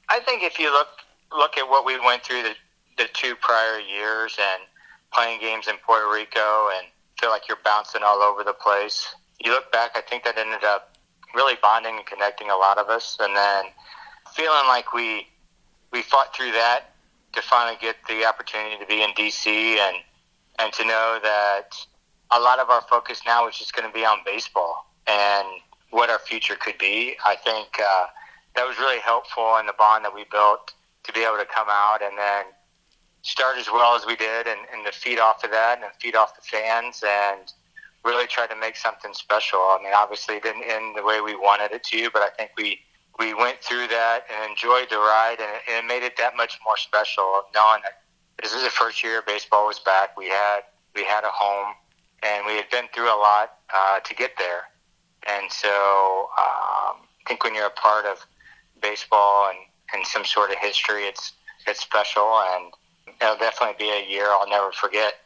I think if you look at what we went through the 2 prior years and playing games in Puerto Rico and feel like you're bouncing all over the place, you look back, I think that ended up really bonding and connecting a lot of us. And then feeling like we fought through that to finally get the opportunity to be in D.C. and to know that a lot of our focus now is just going to be on baseball and what our future could be. I think that was really helpful in the bond that we built to be able to come out and then start as well as we did and to feed off of that and feed off the fans and really try to make something special. I mean, obviously it didn't end the way we wanted it to, but I think we went through that and enjoyed the ride, and it made it that much more special, knowing that this is the first year baseball was back. We had a home, and we had been through a lot to get there. And so I think when you're a part of baseball and some sort of history, it's special, and it'll definitely be a year I'll never forget.